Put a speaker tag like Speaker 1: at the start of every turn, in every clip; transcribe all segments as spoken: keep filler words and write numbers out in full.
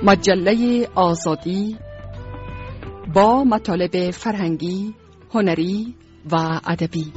Speaker 1: مجله آزادی با مطالب فرهنگی، هنری و ادبی.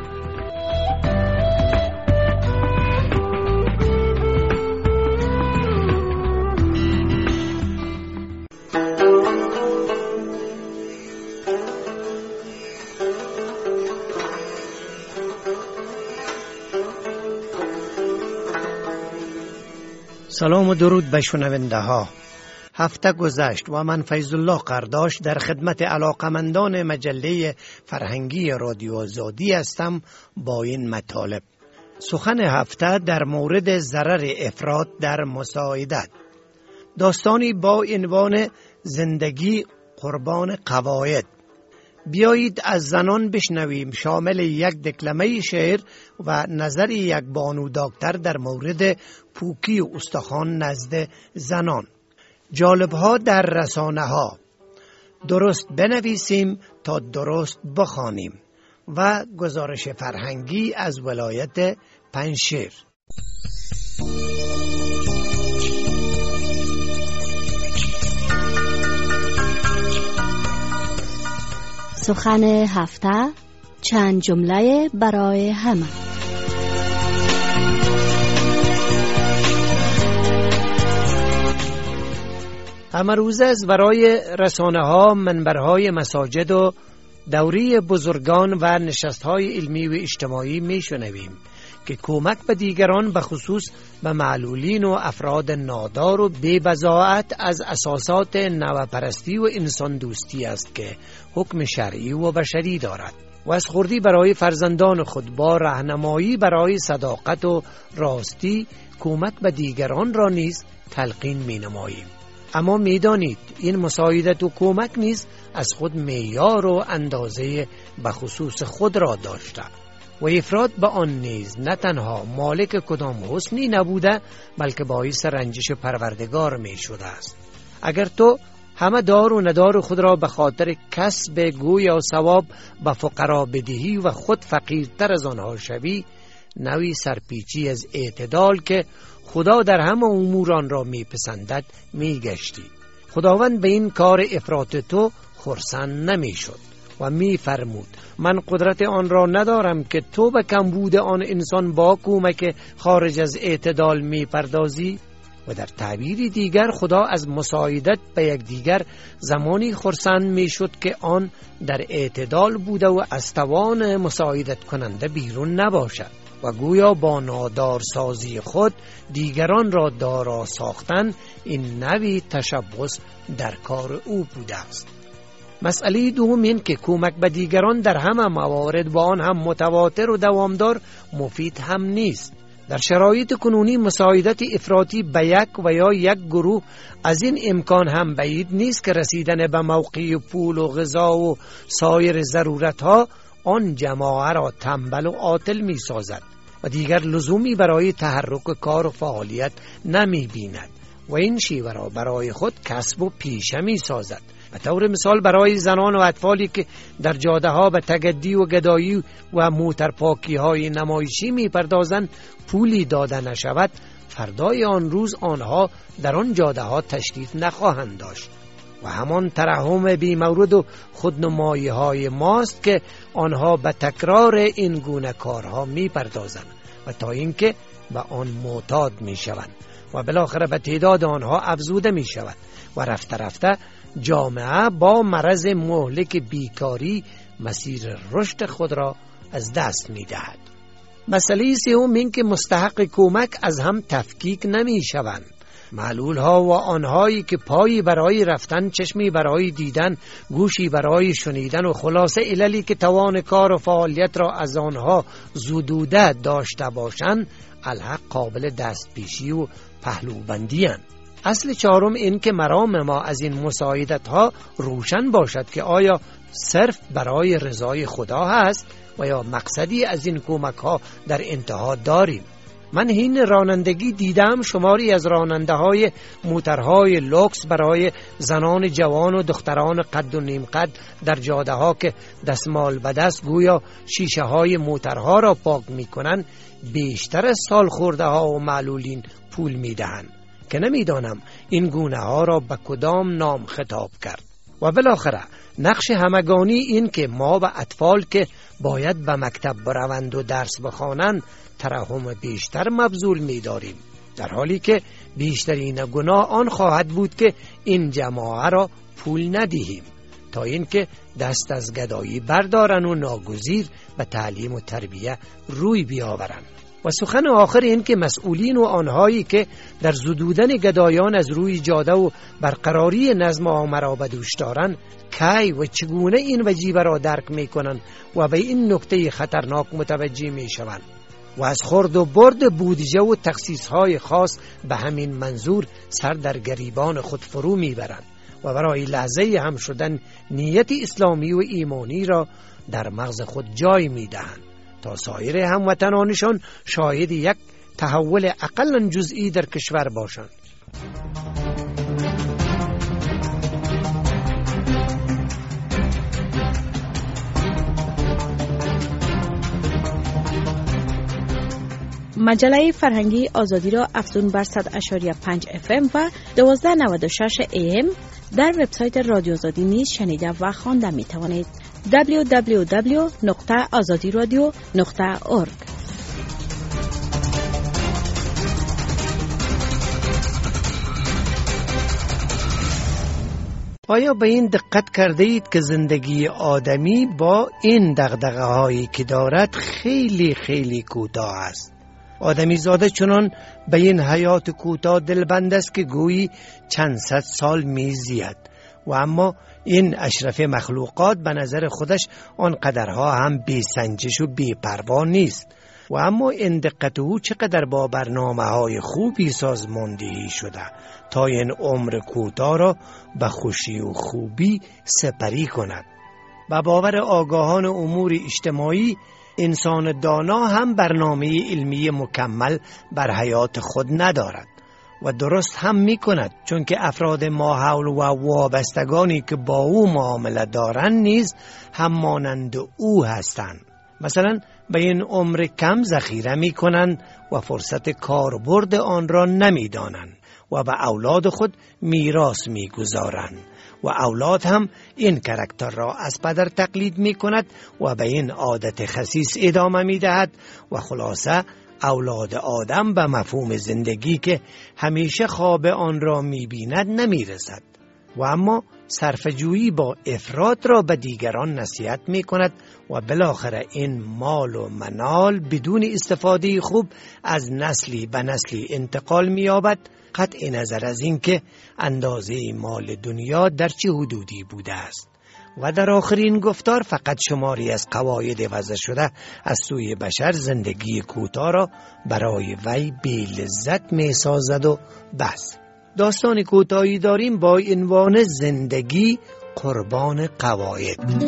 Speaker 2: سلام و درود به شنونده ها. هفته گذشت و من فیض الله قرداش در خدمت علاقمندان مجله فرهنگی رادیو آزادی هستم با این مطالب. سخن هفته در مورد ضرر افراط در مساعدت. داستانی با عنوان زندگی قربان قواعد. بیایید از زنان بشنویم، شامل یک دکلمه شعر و نظر یک بانو دکتر در مورد پوکی و استخوان نزد زنان. جالب‌ها در رسانه ها. درست بنویسیم تا درست بخوانیم و گزارش فرهنگی از ولایت پنجشیر.
Speaker 3: سخن هفته، چند جمله برای همه.
Speaker 2: همه روز از برای رسانه ها، منبرهای مساجد و دوری بزرگان و نشستهای علمی و اجتماعی می شنویم که کمک به دیگران به خصوص به معلولین و افراد نادار و بی بضاعت از اساسات نوپرستی و انسان دوستی است که حکم شرعی و بشری دارد و از خردی برای فرزندان خود با راهنمایی برای صداقت و راستی کمک به دیگران را نیز تلقین می نماییم. اما می دانید این مساعدت و کمک نیز از خود معیار و اندازه به خصوص خود را داشته و افراط به آن نیز نه تنها مالک کدام حسنی نبوده بلکه باعث رنجش پروردگار می شده است. اگر تو همه دار و ندار خود را به خاطر کسب گویا ثواب به فقرا بدهی و خود فقیرتر از آنها شوی، نوی سرپیچی از اعتدال که خدا در همه اموران را می پسندد می گشتی. خداوند به این کار افراط تو خرسند نمی شد و می فرمود من قدرت آن را ندارم که تو به کمبود آن انسان با کمک خارج از اعتدال می پردازی. و در تعبیری دیگر خدا از مساعدت به یک دیگر زمانی خرسند می شد که آن در اعتدال بوده و از توان مساعدت کننده بیرون نباشد و گویا با نادارسازی خود دیگران را دارا ساختن این نوی تشبث در کار او بوده است. مسئله دوم این که کمک به دیگران در همه موارد با آن هم متواتر و دوامدار مفید هم نیست. در شرایط کنونی مساعدت افراطی به یک و یا یک گروه از این امکان هم بعید نیست که رسیدن به موقع پول و غذا و سایر ضرورتها آن جماعه را تنبل و عاطل می سازد و دیگر لزومی برای تحرک کار و فعالیت نمی بیند و این شیوه را برای خود کسب و پیشه می سازد. به طور مثال برای زنان و اطفالی که در جاده ها به تگدی و گدایی و موترپاکی های نمایشی می پردازند پولی داده نشود، فردای آن روز آنها در آن جاده ها تشریف نخواهند داشت و همان ترحم بی مورد و خودنمایی های ماست که آنها به تکرار این گونه کارها می پردازند و تا اینکه به آن معتاد می شوند و بالاخره به تعداد آنها افزوده می شود و رفته رفته جامعه با مرض مهلک بیکاری مسیر رشد خود را از دست می دهد. مسئله سوم این که مستحق کمک از هم تفکیک نمی شوند. معلول ها و آنهایی که پایی برای رفتن، چشمی برای دیدن، گوشی برای شنیدن و خلاصه عللی که توان کار و فعالیت را از آنها زدوده داشته باشند، الحق قابل دست پیشی و پهلوبندی اند. اصل چهارم این که مرام ما از این مساعدت ها روشن باشد که آیا صرف برای رضای خدا هست و یا مقصدی از این کمک ها در انتها داریم. من هین رانندگی دیدم شماری از راننده های موترهای لوکس برای زنان جوان و دختران قد و نیم قد در جاده ها که دستمال به دست گویا شیشه های موترها را پاک می کنن بیشتر از سال خورده ها و معلولین پول می دهن. که نمیدانم این گونه ها را به کدام نام خطاب کرد. و بالاخره نقش همگانی این که ما و اطفال که باید به مکتب بروند و درس بخوانند ترحم بیشتر مبذول می‌داریم، در حالی که بیشترین گناه آن خواهد بود که این جماعه را پول ندهیم تا اینکه دست از گدایی بردارن و ناگزیر به تعلیم و تربیه روی بیاورند. و سخن آخر این که مسئولین و آنهایی که در زدودن گدایان از روی جاده و برقراری نظم عامه را به دوش دارند کی و چگونه این وجیبه را درک میکنند و به این نکته خطرناک متوجه میشوند و از خورد و برد بودجه و تخصیصهای خاص به همین منظور سر در گریبان خود فرو میبرند و برای لحظه هم شدن نیت اسلامی و ایمانی را در مغز خود جای میدهند تا سایر هموطنانشان شاهد یک تحول اقلاً جزئی در کشور باشند.
Speaker 4: مجله فرهنگی آزادی را افزون بر صد و پنج اف ام و دوازده نود و شش ای ام در وبسایت رادیو آزادی نیز شنیده و خوانده می توانید. دبلیو دبلیو دبلیو نقطه آزادی رادیو نقطه اورگ.
Speaker 2: آیا به این دقت کرده اید که زندگی آدمی با این دغدغه هایی که دارد خیلی خیلی کوتاه است؟ آدمی زاده چنان به این حیات کوتاه دلبند است که گویی چند صد سال میزید و اما این اشرف مخلوقات به نظر خودش آن قدرها هم بی سنجش و بی پروا نیست و اما این دقت او چقدر با برنامه های خوبی سازماندهی شده تا این عمر کوتاه را به خوشی و خوبی سپری کند. به باور آگاهان امور اجتماعی انسان دانا هم برنامه علمی مکمل بر حیات خود ندارد و درست هم می کند، چون که افراد ماحول و وابستگانی که با او معامله دارند نیز هم مانند او هستند. مثلا به این عمر کم ذخیره می کنند و فرصت کاربرد آن را نمی دانند و به اولاد خود میراث می گذارند و اولاد هم این کاراکتر را از پدر تقلید می کند و به این عادت خسیس ادامه می دهد و خلاصه اولاد آدم به مفهوم زندگی که همیشه خواب آن را می بیند نمی رسد و اما صرفه‌جویی با افراط را به دیگران نصیحت می کند و بالاخره این مال و منال بدون استفاده خوب از نسلی به نسلی انتقال می یابد، قطع نظر از این که اندازه مال دنیا در چه حدودی بوده است. و در آخرین گفتار فقط شماری از قواعد وضع شده از سوی بشر زندگی کوتاه را برای وی بی لذت می سازد و بس. داستان کوتاهی داریم با عنوان زندگی قربان قواعد.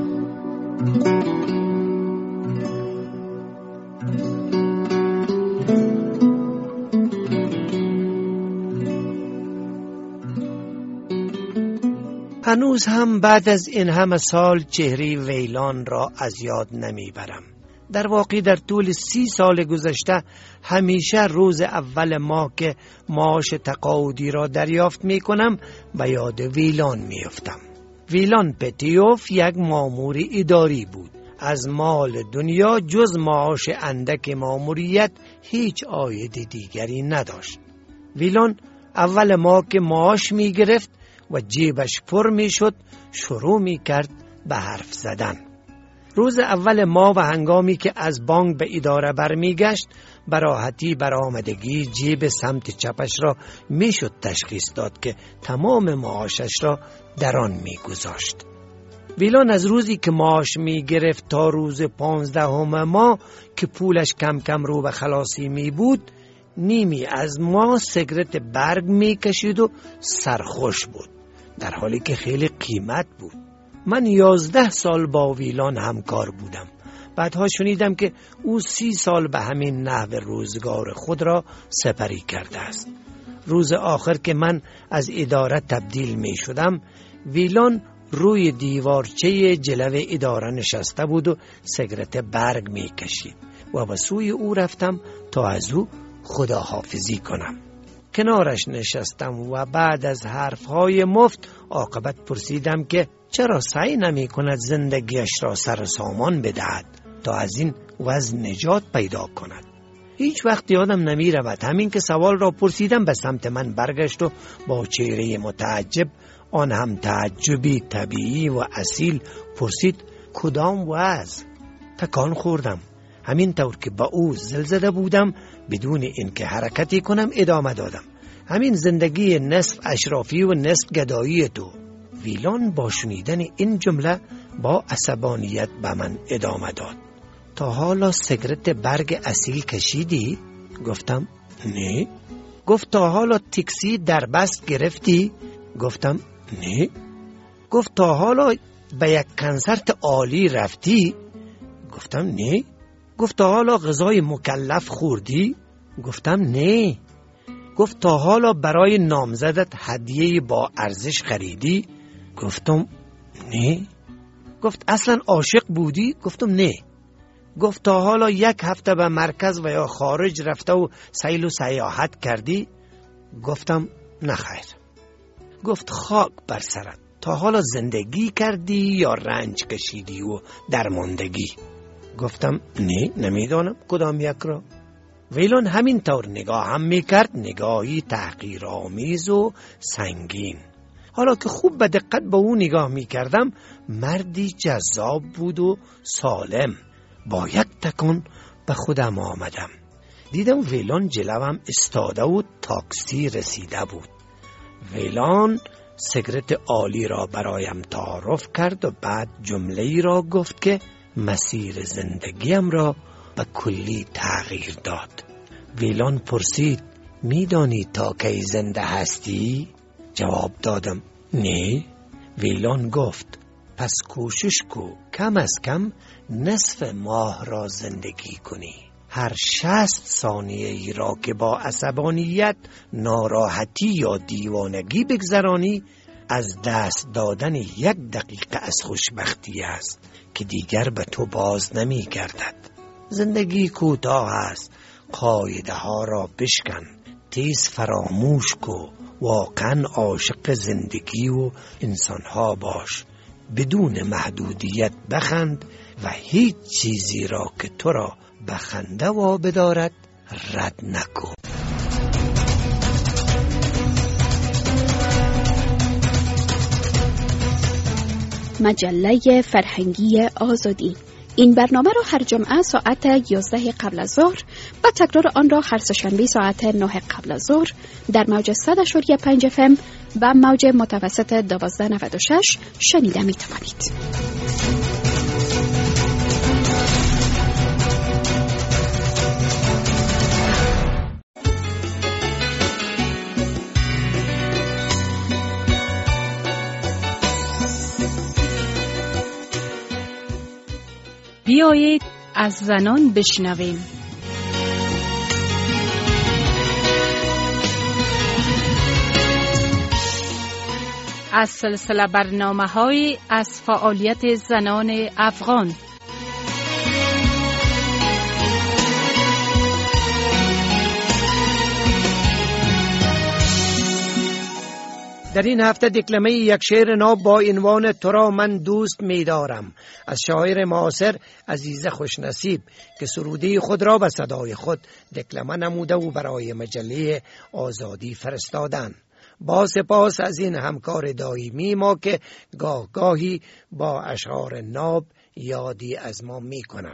Speaker 2: هنوز هم بعد از این همه سال چهره ویلان را از یاد نمیبرم. در واقع در طول سی سال گذشته همیشه روز اول ماه که معاش تقاعدی را دریافت می کنم به یاد ویلان می افتم. ویلان پتیوف یک مامور اداری بود. از مال دنیا جز معاش اندک ماموریت هیچ عاید دیگری نداشت. ویلان اول ماه که معاش می گرفت و جیبش پر می شد شروع می کرد به حرف زدن. روز اول ماه و هنگامی که از بانک به اداره برمی گشت به راحتی برآمدگی جیب سمت چپش را می شد تشخیص داد که تمام معاشش را در آن می گذاشت. ویلان از روزی که معاش می گرفت تا روز پانزدهم ماه که پولش کم کم رو به خلاصی می بود نیمی از ما سیگرت برگ می کشید و سرخوش بود، در حالی که خیلی قیمت بود. من یازده سال با ویلان همکار بودم. بعدها شنیدم که او سی سال به همین نحو روزگار خود را سپری کرده است. روز آخر که من از اداره تبدیل می شدم ویلان روی دیوارچه جلو اداره نشسته بود و سیگرت برگ می کشید و به سوی او رفتم تا از او خداحافظی کنم. کنارش نشستم و بعد از حرفهای مفت عاقبت پرسیدم که چرا سعی نمی کند زندگیش را سر سامان بدهد تا از این وضع نجات پیدا کند. هیچ وقت یادم نمی رود همین که سوال را پرسیدم به سمت من برگشت و با چهره متعجب، آن هم تعجبی طبیعی و اصیل، پرسید کدام وضع؟ تکان خوردم. همین طور که با او زل زده بودم بدون اینکه حرکتی کنم ادامه دادم. همین زندگی نصف اشرافی و نصف گدایی تو. ویلان با شنیدن این جمله با عصبانیت به من ادامه داد. تا حالا سیگارت برگ اصیل کشیدی؟ گفتم نه. گفت تا حالا تاکسی در بست گرفتی؟ گفتم نه. گفت تا حالا به یک کنسرت عالی رفتی؟ گفتم نه. گفت تا حالا غذای مکلف خوردی؟ گفتم نه. گفت تا حالا برای نامزدت هدیه با ارزش خریدی؟ گفتم نه. گفت اصلا عاشق بودی؟ گفتم نه. گفت تا حالا یک هفته به مرکز و یا خارج رفته و سیل و سیاحت کردی؟ گفتم نه خیر. گفت خاک بر سرت، تا حالا زندگی کردی یا رنج کشیدی و درماندگی؟ گفتم نه، نمیدانم کدام یک را. ویلون همین طور نگاه هم میکرد، نگاهی تحقیرآمیز و سنگین. حالا که خوب به دقت به او نگاه میکردم، مردی جذاب بود و سالم. با یک تکان به خودم آمدم. دیدم ویلون جلوم استاده و تاکسی رسیده بود. ویلون سیگارت عالی را برایم تعارف کرد و بعد جمله‌ای را گفت که مسیر زندگیم را به کلی تغییر داد. ویلون پرسید میدانی تا کی زنده هستی؟ جواب دادم نه. ویلون گفت پس کوشش کو کم از کم نصف ماه را زندگی کنی. هر شصت ثانیه ای را که با عصبانیت، ناراحتی یا دیوانگی بگذرانی، از دست دادن یک دقیقه از خوشبختی است که دیگر به تو باز نمی گردد. زندگی کوتاه است، قاعده ها را بشکن، تیز فراموش کو، واقعا عاشق زندگی و انسان ها باش، بدون محدودیت بخند و هیچ چیزی را که تو را بخنده و بدارد رد نکن.
Speaker 4: مجله فرهنگی آزادی. این برنامه را هر جمعه ساعت یازده قبل از ظهر و تکرار آن را هر سه‌شنبه ساعت نه قبل از ظهر در موج صد و پنج اف ام و موج متوسط دوازده نود و شش شنیده می توانید. بیایید از زنان بشنویم. از سلسله برنامه‌های از فعالیت زنان افغان.
Speaker 2: در این هفته دکلمه یک شعر نو با عنوان تو را من دوست می دارم از شاعر معاصر عزیزه خوشنصیب که سروده خود را به صدای خود دکلمه نموده و برای مجله آزادی فرستادن. با سپاس از این همکار دائمی ما که گاه گاهی با اشعار ناب یادی از ما می کنند.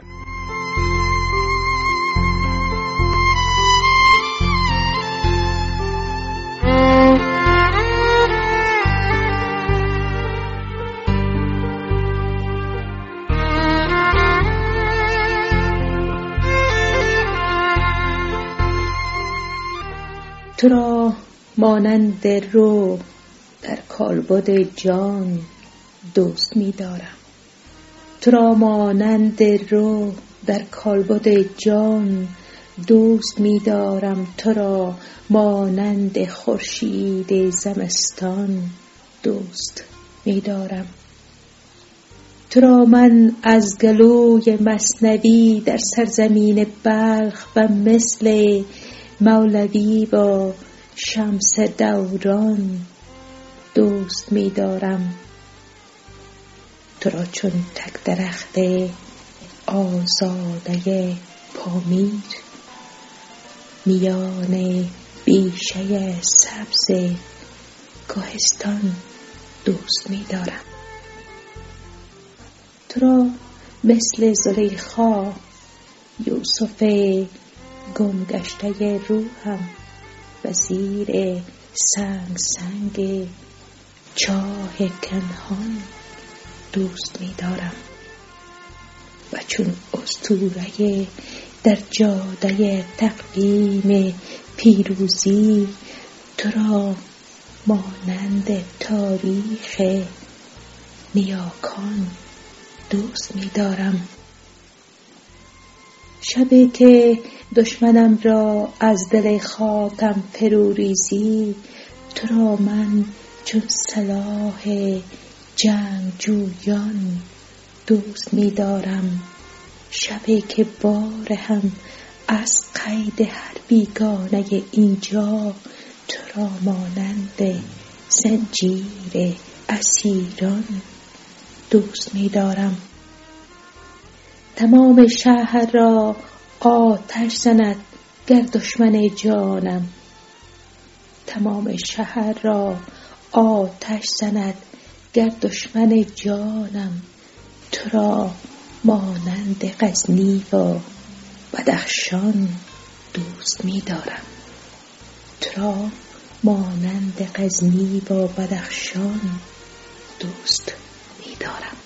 Speaker 5: تو را مانند رو در کالبد جان دوست می دارم. تو را مانند رو در کالبد جان دوست می دارم. تو را مانند خورشید زمستان دوست می دارم. تو را من از گلوی مثنوی در سرزمین بلخ و مثل مولوی با شمس دوران دوست می دارم. تو را چون تک درخت آزاده پامیر، میان بیشه سبز کوهستان دوست می دارم. تو را مثل زلیخا یوسف گم گشته روحم و زیر سنگ سنگ چاه کنهان دوست می دارم. و چون اسطوره در جاده تقویم پیروزی، تو را مانند تاریخ نیاکان دوست می دارم. شبی که دشمنم را از دل خاکم فرو ریزی، تو را من چون سلاح جنگجویان دوست می دارم. شبی که بار هم از قید هر بیگانه اینجا، تو را مانند زنجیر اسیران دوست می دارم. تمام شهر را آتش زند گر دشمن جانم، تمام شهر را آتش زند گر دشمن جانم. تو را مانند غزنی و بدخشان دوست می دارم. تو را مانند غزنی و بدخشان دوست می دارم.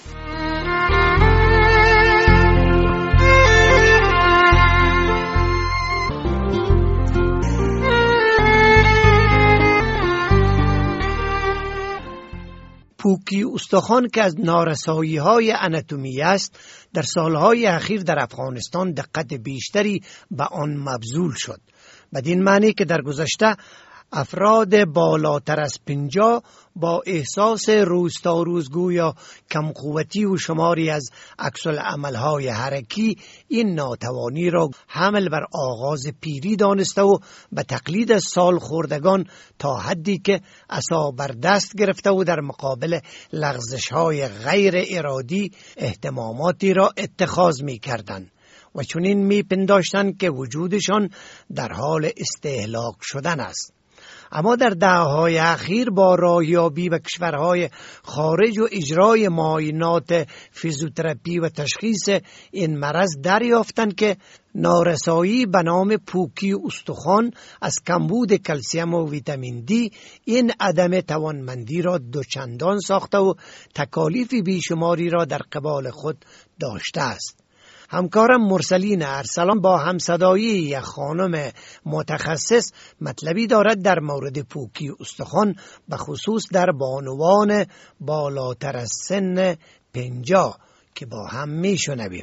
Speaker 2: پوکی استخوان که از نارسایی‌های آناتومی است، در سالهای اخیر در افغانستان دقت بیشتری به آن مبذول شد. بدین معنی که در گذشته افراد بالاتر از پنجاه با احساس روز تا روز گویا کم قوتی و شماری از عکس‌العمل‌های حرکی این ناتوانی را حمل بر آغاز پیری دانسته و به تقلید از سال خوردگان تا حدی که عصا بر دست گرفته و در مقابل لغزش‌های غیر ارادی اهتماماتی را اتخاذ می‌کردند و چنین می‌پنداشتند که وجودشان در حال استهلاک شدن است. اما در دهه‌های اخیر با راهیابی به کشورهای خارج و اجرای معاینات فیزیوتراپی و تشخیص این مرض دریافتند که نارسایی به نام پوکی استخوان از کمبود کلسیم و ویتامین دی این عدم توانمندی را دوچندان ساخته و تکالیف بیشماری را در قبال خود داشته است. همکارم مرسلین ارسلان با همصدایی یک خانم متخصص مطلبی دارد در مورد پوکی استخوان، به خصوص در بانوان بالاتر از سن پنجاه که با هم میشنویم.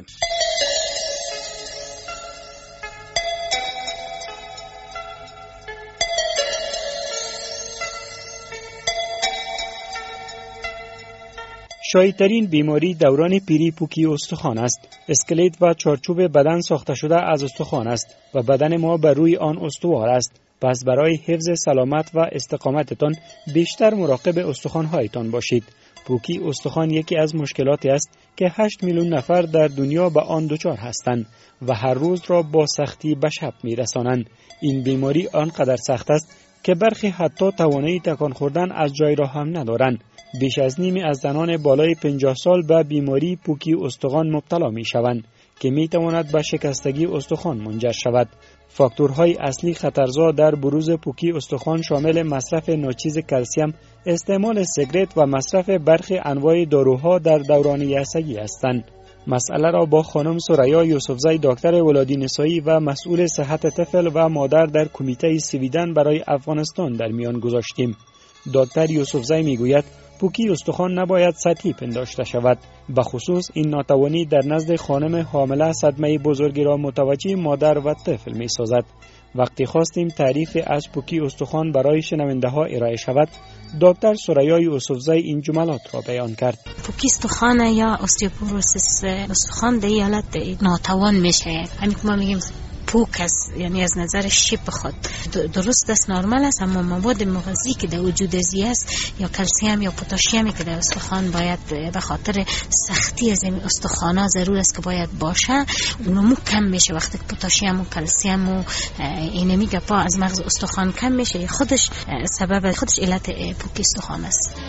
Speaker 6: شایع‌ترین بیماری دوران پیری پوکی استخوان است. اسکلت و چارچوب بدن ساخته شده از استخوان است و بدن ما بر روی آن استوار است. پس برای حفظ سلامت و استقامتتان بیشتر مراقب استخوان‌هایتان باشید. پوکی استخوان یکی از مشکلاتی است که هشت میلیون نفر در دنیا به آن دچار هستند و هر روز را با سختی به شب می‌رسانند. این بیماری آنقدر سخت است که برخی حتی توانایی تکان خوردن از جای را هم ندارند. بیش از نیمی از زنان بالای پنجاه سال به بیماری پوکی استخوان مبتلا می شوند که می تواند به شکستگی استخوان منجر شود. فاکتورهای اصلی خطرزا در بروز پوکی استخوان شامل مصرف ناچیز کلسیم، استعمال سیگرت و مصرف برخی انواع داروها در دوران یائسگی هستند. مسئله را با خانم سریا یوسفزی دکتر ولادینسایی و مسئول صحت طفل و مادر در کمیته سویدن برای افغانستان در میان گذاشتیم. دکتر یوسفزی میگوید پوکی استخوان نباید سطحی پنداشته شود. به خصوص این ناتوانی در نزد خانم حامله صدمه بزرگی را متوجه مادر و طفل می سازد. وقتی خواستیم تعریف از پوکی استخوان برای شنونده ها ارائه شود، دکتر سریا یوسفزی این جملات را بیان کرد.
Speaker 7: پوکی استخوان یا استیوپوروسیس استخوان در حالت ناتوان میشه. همین که ما میگیم پوک است، یعنی از نظر شیپ خود درست است، نرمال است، اما مواد مغذی که در وجود ازی است یا کلسیم یا پتاسیم که در استخوان باید به خاطر سختی از این استخوانا ضرور است که باید باشه، اونمو کم میشه. وقتی که پتاسیم و کلسیم و اینمی گپا از مغز استخوان کم میشه، خودش سبب خودش علت پوکی استخوان است.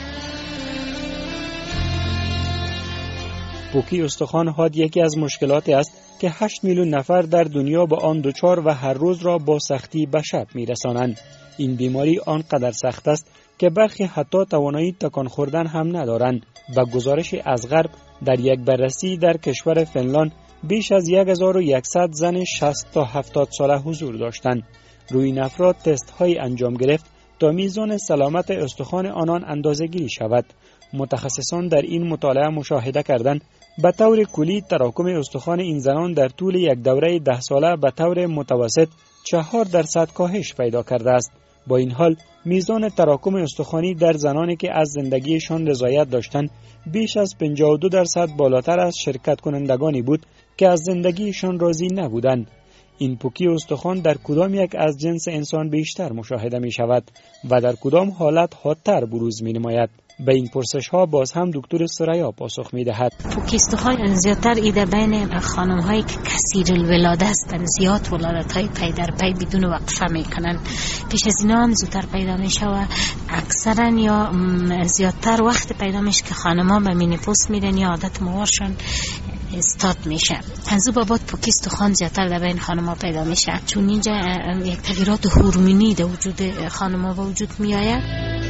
Speaker 6: پوکی استخوان حاد یکی از مشکلاتی است که هشت میلیون نفر در دنیا با آن دچار و هر روز را با سختی به شب میرسانند. این بیماری آنقدر سخت است که برخی حتی توانایی تکان خوردن هم ندارند. و گزارش از غرب در یک بررسی در کشور فنلاند بیش از هزار و صد زن شصت تا هفتاد ساله حضور داشتند. روی این افراد تست های انجام گرفت تا میزان سلامت استخوان آنان اندازه‌گیری شود. متخصصان در این مطالعه مشاهده کردند به طور کلی تراکم استخوان این زنان در طول یک دوره ده ساله به طور متوسط چهار درصد کاهش پیدا کرده است. با این حال میزان تراکم استخوانی در زنانی که از زندگیشان رضایت داشتند بیش از پنجاه و دو درصد بالاتر از شرکت کنندگانی بود که از زندگیشان راضی نبودند. این پوکی استخوان در کدام یک از جنس انسان بیشتر مشاهده می شود و در کدام حالت حادتر بروز می نماید؟ به این پرسش ها باز هم دکتر سریا پاسخ می دهد.
Speaker 7: پوکی استخوان زیادتر ایده بین خانم هایی که کثیر الولاده هستند، زیاد ولادت های پی در پی بدون وقفه می کنند. پیش از اینا هم زودتر پیدا می شود. اکثرا یا زیادتر وقت پیدا میشه که خانم ها به مینوپوز میرن یا عادت موارشون استارت میشه. از اون بابت پوکی استخوان زیادتر در بین خانم ها پیدا میشه، چون اینجا یک تغییرات هورمونی در وجود خانم ها به وجود می آید.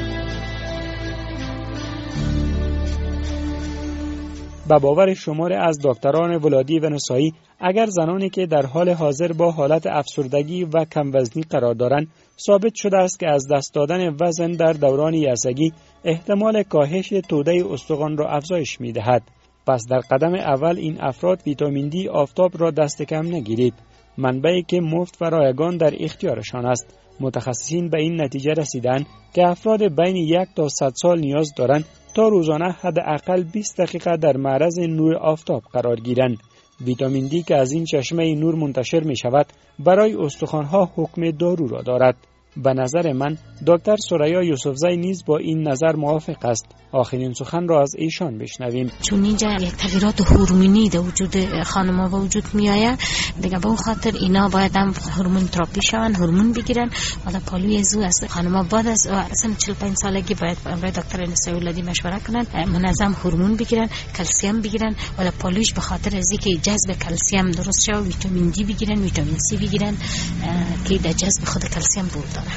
Speaker 6: به باور شمار از دکتران ولادی و نسایی، اگر زنانی که در حال حاضر با حالت افسردگی و کم وزنی قرار دارند ثابت شده است که از دست دادن وزن در دوران یسگی احتمال کاهش توده استخوان را افزایش می دهد. پس در قدم اول این افراد ویتامین دی آفتاب را دست کم نگیرید، منبعی که مفت و رایگان در اختیارشان است. متخصصین به این نتیجه رسیدند که افراد بین یک تا صد سال نیاز دارند تا روزانه حداقل بیست دقیقه در معرض نور آفتاب قرار گیرند. ویتامین دی که از این چشمه نور منتشر می شود برای استخوان‌ها حکم دارو را دارد. به نظر من دکتر سریا یوسفزی نیز با این نظر موافق است. آخرین سخن را از ایشان بشنویم.
Speaker 7: چون اینجا یک تغییرات هورمونی در وجود خانم‌ها به وجود می آید، دیگه به اون خاطر اینا باید هم هورمون تراپی شون، هورمون بگیرن. حالا پالوی زو است خانم‌ها بعد از اصلا چهل و پنج سالگی باید برای دکتر نسایی ولادی مشوره کنن، منظم هورمون بگیرن، کلسیم بگیرن. ولی پالویش به خاطر از اینکه جذب کلسیم درست شه، ویتامین دی بگیرن، ویتامین سی بگیرن که در جذب خود کلسیم بود داره.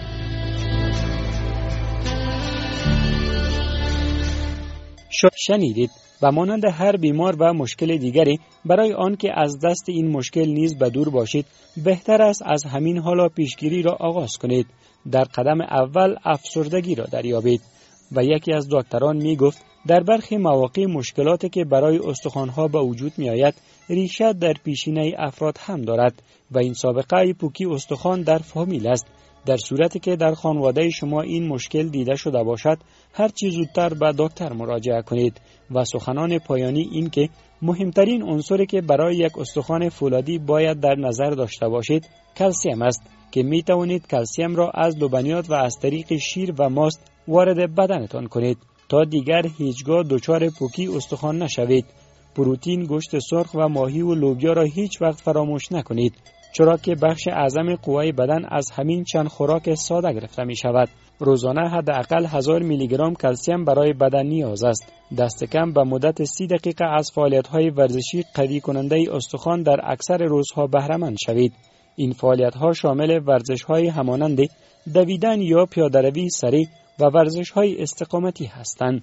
Speaker 6: شنیدید. و مانند هر بیمار و مشکل دیگری، برای آن که از دست این مشکل نیز به دور باشید، بهتر است از همین حالا پیشگیری را آغاز کنید. در قدم اول افسردگی را دریابید. و یکی از دکتران می گفت در برخی مواقع مشکلاتی که برای استخوان‌ها به وجود می آید ریشه در پیشینه افراد هم دارد و این سابقه پوکی استخوان در فامیل است. در صورتی که در خانواده شما این مشکل دیده شده باشد، هر چیز زودتر به دکتر مراجعه کنید. و سخنان پایانی این که مهمترین عنصری که برای یک استخوان فولادی باید در نظر داشته باشید کلسیم است که می توانید کلسیم را از لبنیات و از طریق شیر و ماست وارد بدنتان کنید تا دیگر هیچگاه دچار پوکی استخوان نشوید. پروتئین، گوشت سرخ و ماهی و لوبیا را هیچ وقت فراموش نکنید، چرا که بخش اعظم قوای بدن از همین چند خوراک ساده گرفته می شود. روزانه حداقل هزار میلی گرم کلسیم برای بدن نیاز است. دست کم به مدت سی دقیقه از فعالیت‌های ورزشی قوی کننده استخوان در اکثر روزها بهره مند شوید. این فعالیت‌ها شامل ورزش‌های همانند دویدن یا پیاده‌روی سریع و ورزش‌های استقامتی هستند.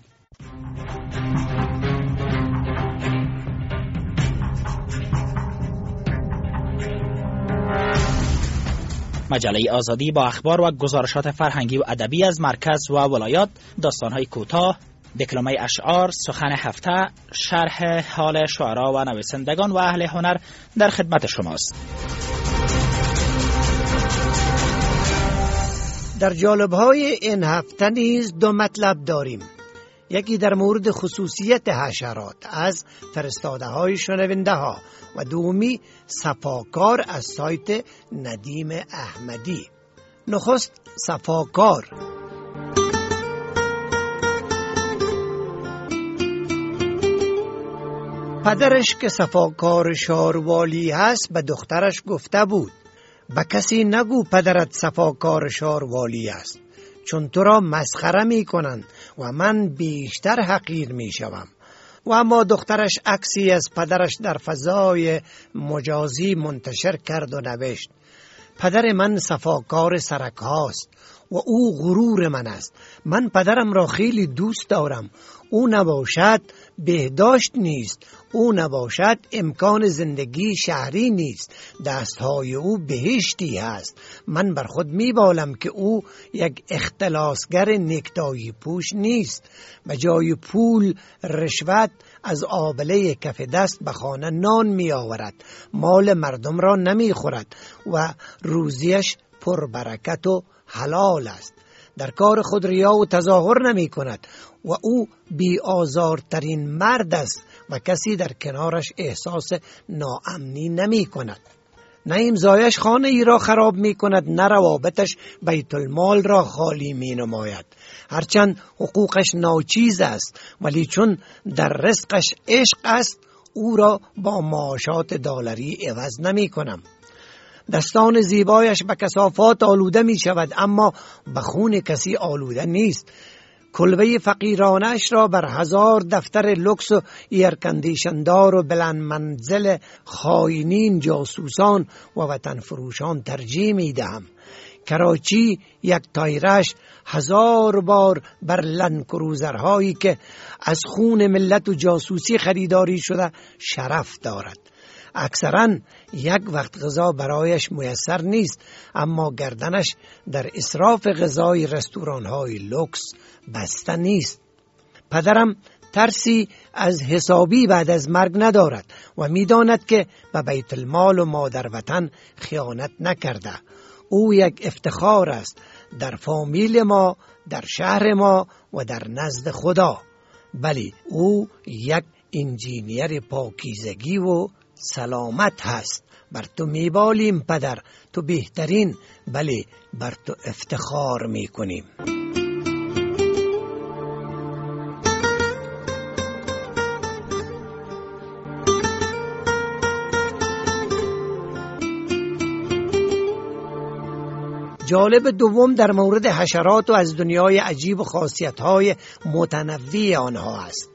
Speaker 8: مجله آزادی با اخبار و گزارشات فرهنگی و ادبی از مرکز و ولایات، داستان‌های کوتاه، دکلمه اشعار، سخن هفته، شرح حال شعرا و نویسندگان و اهل هنر در خدمت شماست.
Speaker 2: در جالب‌های این هفته نیز دو مطلب داریم. یکی در مورد خصوصیت حشرات از فرستاده های شنونده ها و دومی صفاکار از سایت ندیم احمدی. نخست صفاکار. پدرش که صفاکار شاروالی هست به دخترش گفته بود به کسی نگو پدرت صفاکار شاروالی است، چون تو را مسخره می کنند و من بیشتر حقیر می شوم. و اما دخترش عکسی از پدرش در فضای مجازی منتشر کرد و نوشت پدر من صفاکار سرک هاست و او غرور من است. من پدرم را خیلی دوست دارم. او نباشد بهداشت نیست، او نباشد امکان زندگی شهری نیست، دستهای او بهشتی است. من بر خود میبالم که او یک اختلاسگر نکتایی پوش نیست. به جای پول رشوت از آبله کف دست به خانه نان می آورد، مال مردم را نمی خورد و روزیش پربرکت و حلال است. در کار خود ریا و تظاهر نمی کند و او بی آزارترین مرد است و کسی در کنارش احساس ناامنی نمی کند. نه امضایش خانه ای را خراب می کند، نه روابطش بیت المال را خالی می نماید. هرچند حقوقش ناچیز است، ولی چون در رزقش عشق است او را با معاشات دلاری عوض نمی کنم. دستان زیبایش به کثافات آلوده می شود، اما به خون کسی آلوده نیست. کلبه فقیرانش را بر هزار دفتر لکس و ایرکندیشندار و بلند منزل خائنین، جاسوسان و وطن فروشان ترجیح می دهم. کراچی یک تایرش هزار بار بر لندکروزرهایی که از خون ملت و جاسوسی خریداری شده شرف دارد. اکثرا یک وقت غذا برایش میسر نیست، اما گردنش در اسراف غذای رستوران‌های لکس بسته نیست. پدرم ترسی از حسابی بعد از مرگ ندارد و می‌داند که به بیت المال و مادر وطن خیانت نکرده. او یک افتخار است در فامیل ما، در شهر ما و در نزد خدا. بلی، او یک انجینیر پاکیزگی و سلامت هست. بر تو میبالیم پدر، تو بهترین، بلی بر تو افتخار میکنیم. جالب دوم در مورد حشرات و از دنیای عجیب و خاصیت‌های متنوع آنها است.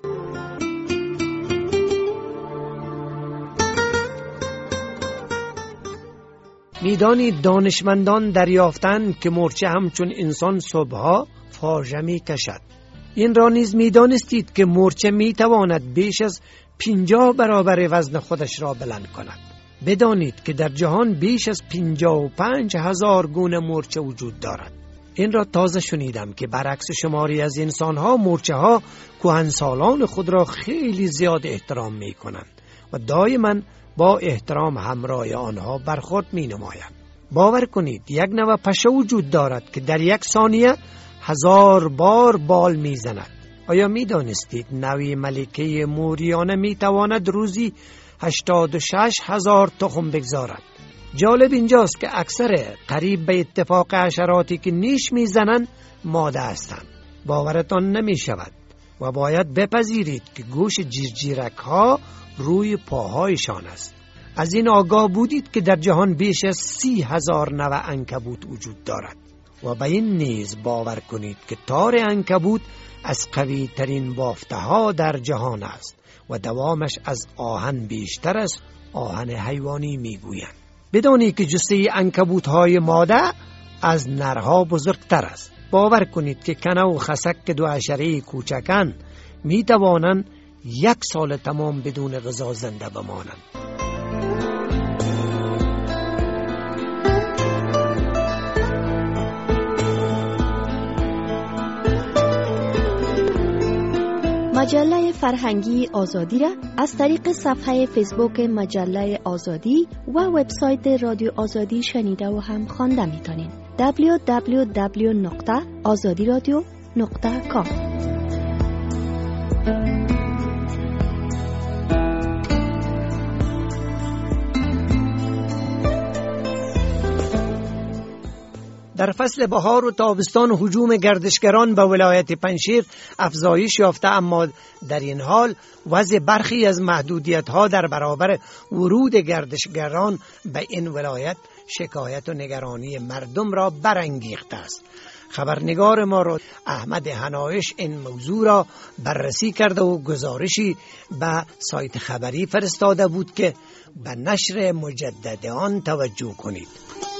Speaker 2: میدانید دانشمندان دریافتند که مورچه همچون انسان صبحها فاژه می کشد. این را نیز میدانستید که مورچه میتواند بیش از پنجاه برابر وزن خودش را بلند کند. بدانید که در جهان بیش از پنجاه و پنج هزار گونه مورچه وجود دارد. این را تازه شنیدم که برعکس شماری از انسانها، مورچه ها کهنسالان خود را خیلی زیاد احترام می کنند و دائما با احترام همراه آنها برخورد می نمایند. باور کنید یک نوع پشه وجود دارد که در یک ثانیه هزار بار بال می زند. آیا می دانستید نوع ملکه موریانه می تواند روزی هشتاد و شش هزار تخم بگذارد؟ جالب اینجاست که اکثر قریب به اتفاق حشراتی که نیش می زنند ماده هستند. باورتان نمی شود و باید بپذیرید که گوش جیرجیرک ها روی پاهایشان است. از این آگاه بودید که در جهان بیش از سی هزار نوع عنکبوت وجود دارد و به این نیز باور کنید که تار عنکبوت از قوی ترین بافته ها در جهان است و دوامش از آهن بیشتر از آهن حیوانی میگویند. بدانید که جثه عنکبوت های ماده از نرها بزرگتر است. باور کنید که کنه و خسک که دو حشره کوچکن می توانند یک سال تمام بدون غذا زنده بمانند.
Speaker 3: مجله فرهنگی آزادی را از طریق صفحه فیسبوک مجله آزادی و وبسایت رادیو آزادی شنیده و هم خوانده میتونید. دبلیو دبلیو دبلیو دات آزادی رادیو دات کام
Speaker 2: در فصل بهار و تابستان هجوم گردشگران به ولایت پنجشیر افزایش یافته، اما در این حال وضع برخی از محدودیت‌ها در برابر ورود گردشگران به این ولایت شکایت و نگرانی مردم را برانگیخته است. خبرنگار ما را احمد حنایش این موضوع را بررسی کرده و گزارشی به سایت خبری فرستاده بود که به نشر مجدد آن توجه کنید.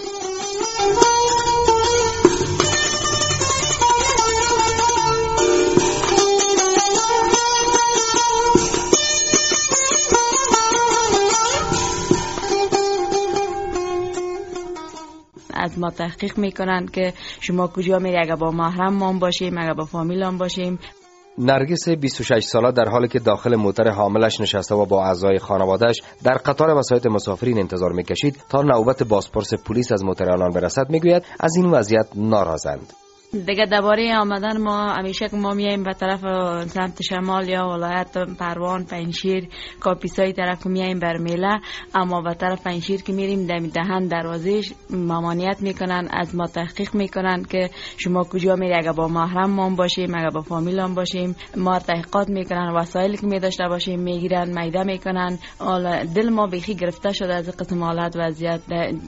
Speaker 9: از ما تحقیق میکنن که شما کجا میری، اگر با محرم ما باشیم، اگر با فامیل هم باشیم.
Speaker 10: نرگس بیست و شش ساله در حالی که داخل موتر حاملش نشسته و با اعضای خانواده‌اش در قطار وسایط مسافرین انتظار میکشید تا نوبت بازپرس پلیس از موتر آنان برسد، میگوید از این وضعیت ناراضند.
Speaker 9: دیگه درباره آمدن ما همیشه که ما میایم به طرف سمت شمال یا ولایت پروان، پنجشیر، کاپیسای طرف میایم برمیله، اما به طرف پنجشیر که میریم دم دهن دروازه‌اش ممانعت میکنن، از ما تحقیق میکنن که شما کجا میری، اگر با محرم ما باشیم، اگر با فامیل هم باشیم. ما تحقیقات میکنن، وسایلی که می داشته باشیم میگیرن، میده میکنن. دل ما بیخی گرفته شده از قسم حالت وضعیت،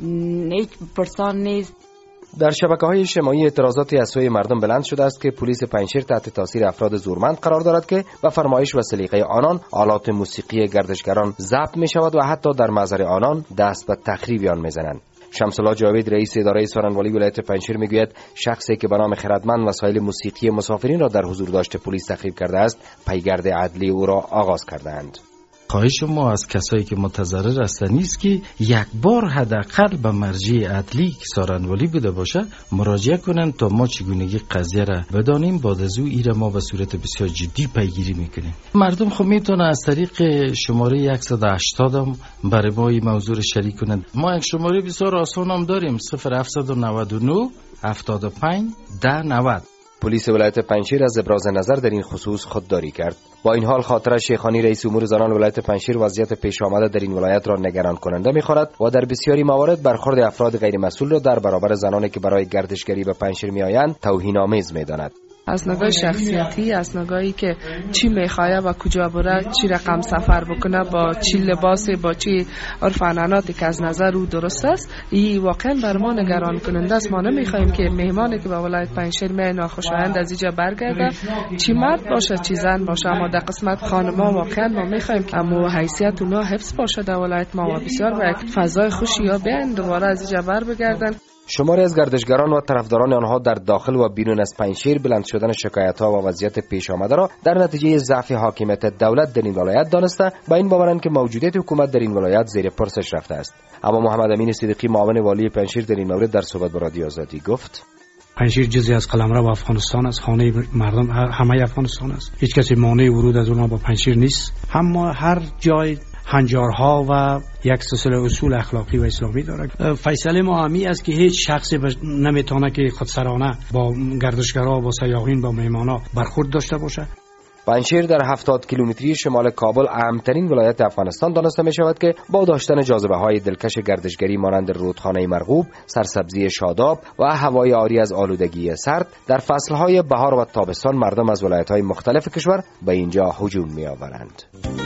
Speaker 9: هیچ پرسان نیست.
Speaker 10: در شبکه‌های اجتماعی اعتراضاتی از سوی مردم بلند شده است که پلیس پنجشیر تحت تاثیر افراد زورمند قرار دارد که به فرمایش و سلیقه آنان آلات موسیقی گردشگران ضبط می شود و حتی در محضر آنان دست به تخریب آن میزنند. شمس الله جاوید رئیس اداره سارنوالی ولایت پنجشیر میگوید شخصی که به نام خردمند وسایل موسیقی مسافرین را در حضور داشته پلیس تخریب کرده است، پیگرد عدلی او را آغاز کردند.
Speaker 11: خواهش ما از کسایی که متضرر هستند نیست که یک بار حداقل به مرجع عدلی که سارنوالی بوده باشه مراجعه کنند تا ما چگونگی قضیه را بدانیم. بعد از او ایره ما به صورت بسیار جدی پیگیری میکنیم. مردم خب میتونه از طریق شماره صد و هشتاد هم برای ما این موضوع را شریک کنند. ما یک شماره بسیار آسان هم داریم، صفر هفتصد و نود و نه هفتاد و پنج ده نود.
Speaker 10: پلیس ولایت پنجشیر از ابراز نظر در این خصوص خودداری کرد. با این حال خاطره شیخانی رئیس امور زنان ولایت پنجشیر وضعیت پیش آمده در این ولایت را نگران کننده می‌خواند و در بسیاری موارد برخورد افراد غیر مسئول را در برابر زنانی که برای گردشگری به پنجشیر میآیند توهین‌آمیز می‌داند.
Speaker 12: از نگاه شخصیتی، از نگاهی که چی میخواه و کجا بره، چی رقم سفر بکنه، با چی لباسی، با چی عرف عنعناتی که از نظر او درست است، این واقعا بر ما نگران کننده است. ما نمیخوایم که مهمانی که به ولایت پنجشیر میاد ناخوشایند از اینجا برگرده، چی مرد باشه چی زن باشه، اما در قسمت خانما واقعا ما میخوایم که اما حیثیت اونا حفظ باشه در ولایت ما و بسیار و یک فضای خوشی یا بیان دوباره از اینجا بر بگردن.
Speaker 10: شماری از گردشگران و طرفداران آنها در داخل و بیرون از پنجشیر بلند شدن شکایت‌ها و وضعیت پیش آمده را در نتیجه ضعف حاکمیت دولت در این ولایت دانسته با این باورند که موجودیت حکومت در این ولایت زیر پرسش رفته است. اما محمد امین صدیقی معاون والی پنجشیر در این مورد در صحبت با رادیو آزادی گفت:
Speaker 13: پنجشیر جزئی از قلمرو افغانستان است، خانه مردم همه افغانستان است. هیچ کسی مانع ورود از اونها با پنجشیر نیست. اما هر جای هنجارها و یک سلسله اصول اخلاقی و اسلامی دارد. فیصله ما همی است که هیچ شخصی نمیتونه که خودسرانه با گردشگرها، با سیاحین، با مهمانا برخورد داشته باشه.
Speaker 10: پنجشیر در هفتاد کیلومتری شمال کابل اهمترین ولایت افغانستان دانسته می شود که با داشتن جاذبه های دلکش گردشگری مانند رودخانه مرغوب، سرسبزی شاداب و هوای عاری از آلودگی سرد، در فصلهای بهار و تابستان مردم از ولایت های مختلف کشور به اینجا هجوم می آورند.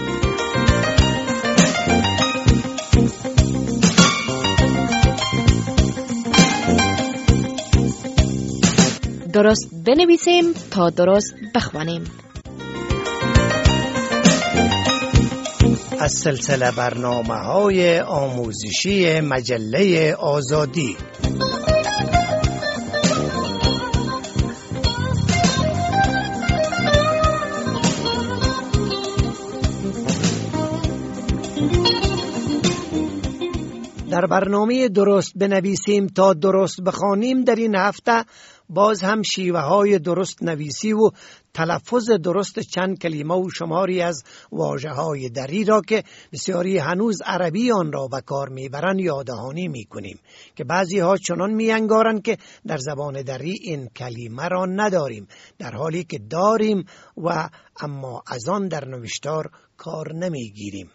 Speaker 3: درست بنویسیم تا درست بخوانیم.
Speaker 2: از سلسله برنامه‌های آموزشی مجله آزادی. در برنامه درست بنویسیم تا درست بخوانیم در این هفته باز هم شیوه های درست نویسی و تلفظ درست چند کلمه و شماری از واژه های دری را که بسیاری هنوز عربی آن را به کار میبرند یاددهانی میکنیم که بعضی ها چنان میانگارند که در زبان دری این کلمه را نداریم، در حالی که داریم و اما از آن در نوشتار کار نمیگیریم.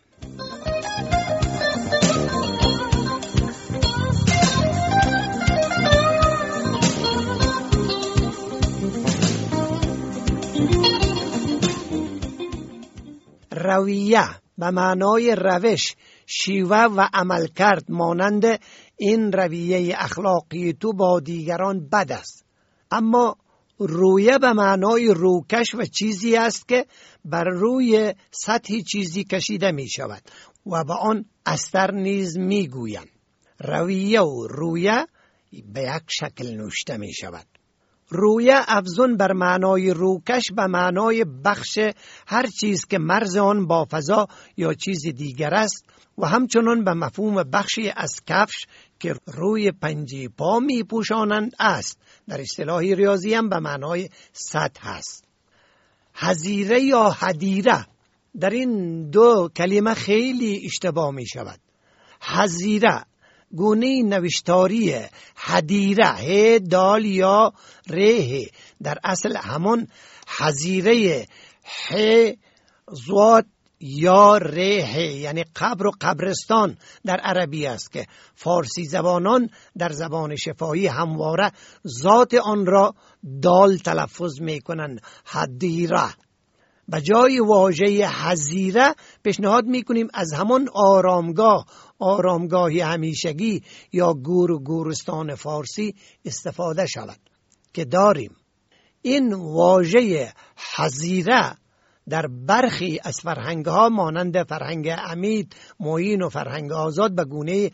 Speaker 2: رویه به معنای روش، شیوه و عمل کرد مانند این رویه اخلاقی تو با دیگران بد است. اما رویه به معنای روکش و چیزی است که بر روی سطح چیزی کشیده می شود و به آن استر نیز می گویند. رویه و رویه به یک شکل نوشته می شود. رویه افزون بر معنای روکش به معنای بخش هر چیز که مرز آن با فضا یا چیز دیگر است و همچنان به مفهوم بخشی از کفش که روی پنجه پا می پوشانند است. در اصطلاح ریاضی هم به معنای سطح است. حظیره یا حدیره، در این دو کلمه خیلی اشتباه می شود. حظیره گونه نوشتاری حدیره، ه دال یا ره، در اصل همون حظیره ح زوات یا ره، یعنی قبر و قبرستان در عربی است که فارسی زبانان در زبان شفاهی همواره ذات آن را دال تلفظ می کنند، حدیره. به جای واژه حظیره پیشنهاد می کنیم از همان آرامگاه، آرامگاهی همیشگی یا گور و گورستان فارسی استفاده شود که داریم. این واژه حظیره در برخی از فرهنگ‌ها مانند فرهنگ امید، معین و فرهنگ آزاد به گونه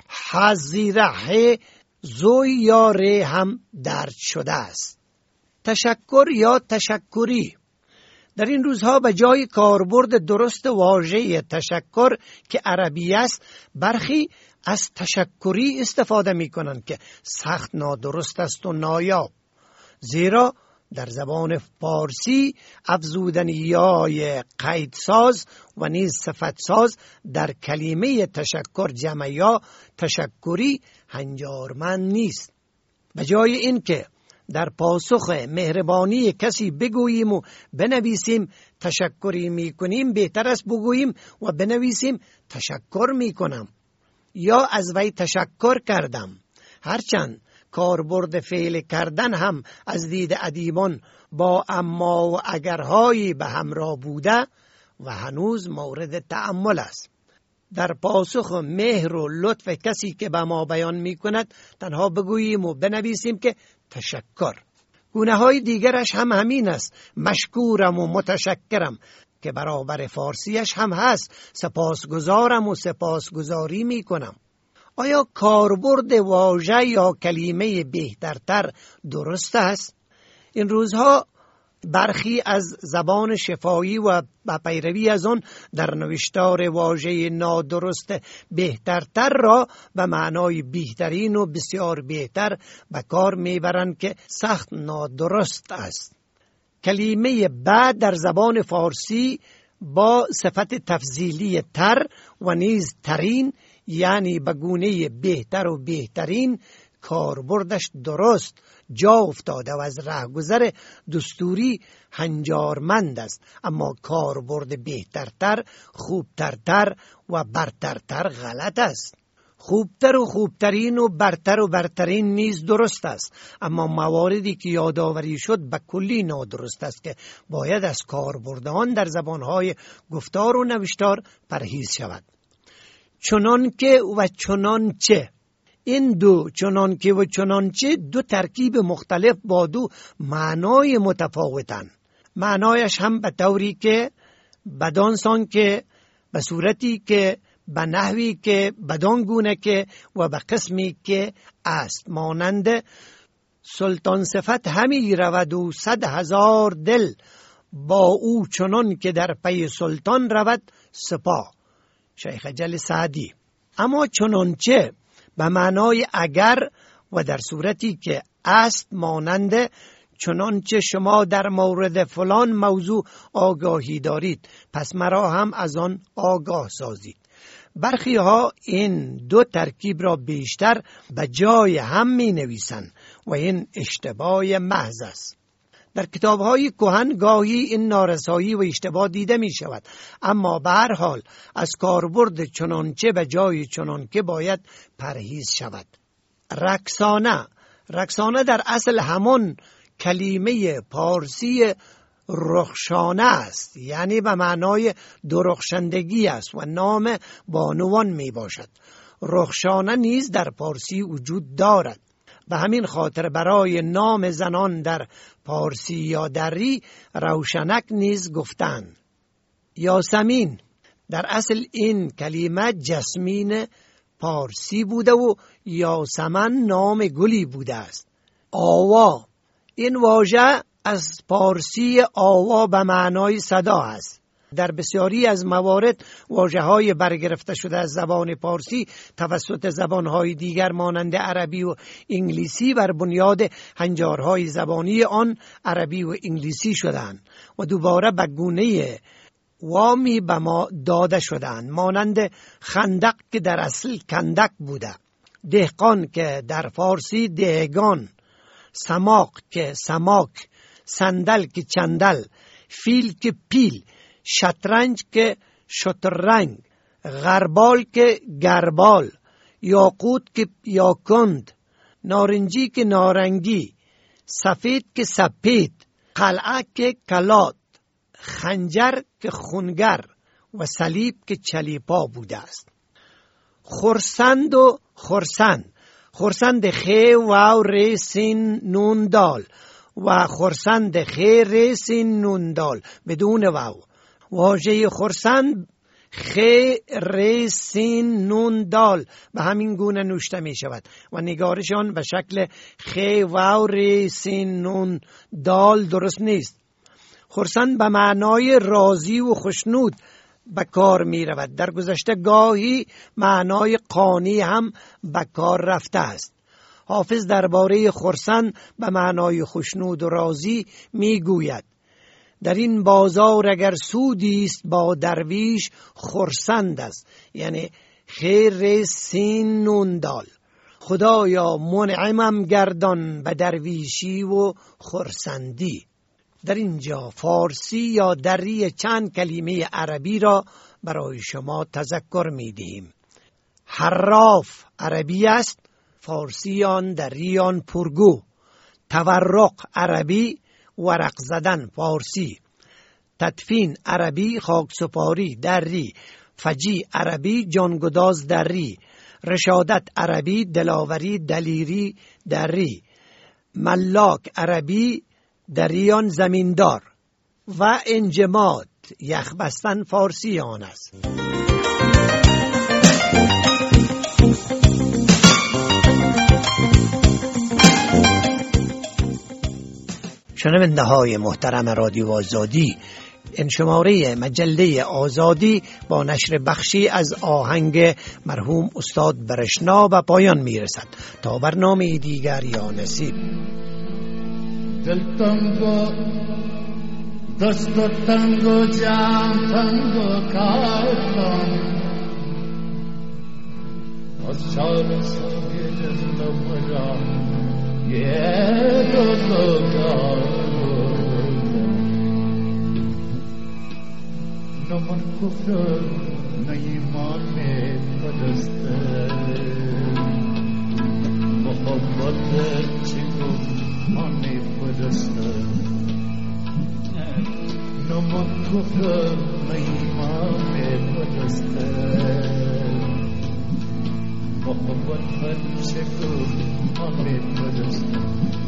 Speaker 2: حظیره زوی یا ره هم درج شده است. تشکر یا تشکری، در این روزها به جای کاربرد درست واژه تشکر که عربی است، برخی از تشکری استفاده می کنند که سخت نادرست است و نایاب، زیرا در زبان فارسی افزودنی‌های قیدساز و نیز صفتساز در کلمه تشکر جمع یا تشکری هنجارمند نیست. به جای این که در پاسخ مهربانی کسی بگوییم و بنویسیم تشکری میکنیم، بهتر است بگوییم و بنویسیم تشکر میکنم یا از وی تشکر کردم. هرچند کاربرد فعل کردن هم از دید ادیبان با اما و اگرهایی به همراه بوده و هنوز مورد تأمل است. در پاسخ مهر و لطف کسی که به ما بیان می کند تنها بگوییم و بنویسیم که تشکر. گونه های دیگرش هم همین است، مشکورم و متشکرم که برابر فارسیش هم هست، سپاسگزارم و سپاسگزاری می کنم. آیا کاربرد واژه یا کلمه بهترتر درست است؟ این روزها برخی از زبان شفاهی و با پیروی از آن در نوشتار واژه نادرست بهترتر را به معنای بهترین و بسیار بهتر به کار میبرند که سخت نادرست است. کلمه بعد در زبان فارسی با صفت تفضیلی تر و نیز ترین، یعنی به گونه بهتر و بهترین، کاربردش درست جا افتاده و از رهگذر دستوری هنجارمند است، اما کاربرد بهترتر، خوبترتر و برترتر غلط است. خوبتر و خوبترین و برتر و برترین نیز درست است، اما مواردی که یادآوری شد به کلی نادرست است که باید از کاربرد آن در زبانهای گفتار و نوشتار پرهیز شود. چنانکه و چنانچه، این دو چنانکه و چنانچه دو ترکیب مختلف با دو معنای متفاوتن. معنایش هم به طوری که بدانسان که، به صورتی که، به نحوی که، بدان گونه که و به قسمی که است. مانند سلطان صفت همی رود و صد هزار دل، با او چنان که در پی سلطان رود سپاه، شیخ جل سعدی. اما چنانچه به معنای اگر و در صورتی که است، مانند چنانچه شما در مورد فلان موضوع آگاهی دارید پس مرا هم از آن آگاه سازید. برخی ها این دو ترکیب را بیشتر به جای هم می نویسند و این اشتباه محض است. در کتاب‌های کهن گاهی این نارسایی و اشتباه دیده می شود، اما به هر حال از کاربرد چنانچه به جای چنانکه باید پرهیز شود. رقصانه، رقصانه در اصل همان کلمه پارسی رخشانه است، یعنی به معنای درخشندگی است و نام بانوان می باشد. رخشانه نیز در پارسی وجود دارد. به همین خاطر برای نام زنان در پارسی یا دری روشنک نیز گفتند. یاسمین در اصل این کلمه جسمین پارسی بوده و یاسمن نام گلی بوده است. آوا، این واژه از پارسی آوا به معنای صدا است. در بسیاری از موارد واژه‌های برگرفته شده از زبان پارسی توسط زبان‌های دیگر مانند عربی و انگلیسی بر بنیاد هنجارهای زبانی آن عربی و انگلیسی شدند و دوباره به گونه وامی به ما داده شدند، مانند خندق که در اصل کندک بوده، دهقان که در فارسی دهگان، سماق که سماک، صندل که چندل، فیل که پیل، شطرنج که شطرنگ، غربال که گربال، یاقوت که یاکند، نارنجی که نارنگی، سفید که سپید، قلعه که کلات، خنجر که خونگر و صلیب که چلیپا بوده است. خرسند و خرسند، خرسند خی واو ری سین نون دال و خرسند خی ری سین نون دال بدون واو. واژه خرسند خی ری سین نون دال به همین گونه نوشته می شود و نگارش آن به شکل خی واو ری سین نون دال درست نیست. خرسند به معنای راضی و خوشنود به کار می رود. در گذشته گاهی معنای قانی هم به کار رفته است. حافظ درباره خرسند به معنای خوشنود و راضی می گوید: در این بازار اگر سودی است با درویش خرسند است، یعنی خیر سین نون دال. خدایا منعمم گردان به درویشی و خرسندی. در اینجا فارسی یا دری چند کلمه عربی را برای شما تذکر می دهیم. حراف عربی است، فارسی آن دری آن پرگو. تورق عربی، ورق زدن فارسی. تدفین عربی، خاکسپاری دری. فجی عربی، جانگداز دری. رشادت عربی، دلاوری دلیری دری. ملاک عربی، دریان زمیندار. و انجماد یخ بستن فارسی آن است. شنونده های محترم رادیو آزادی، این شماره مجله آزادی با نشر بخشی از آهنگ مرحوم استاد برشنا به پایان میرسد. تا برنامه دیگر یا نصیب.
Speaker 14: دل تنگو دست تنگو جام تنگو کارم از چار سوی جزل مرام یه دو دو کارم نمن کفر نیمان پدسته محبت چگو مانی پدسته نمن کفر نیمان پدسته محبت چگو مانی پدسته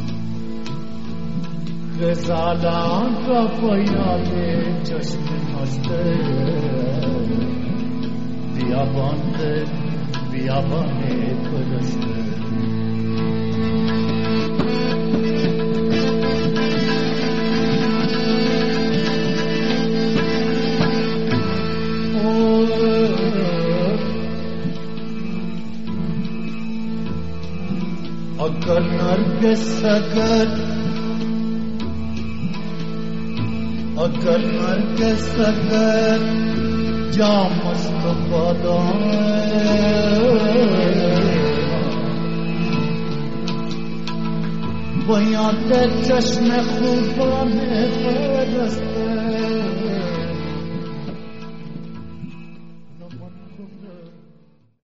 Speaker 14: غزالان را پایال چشم مسته بیابان بیابان پدسته اگر نرگس اگر اگر نرگس اگر جام است بادام بیاد چشم خوبان پرسته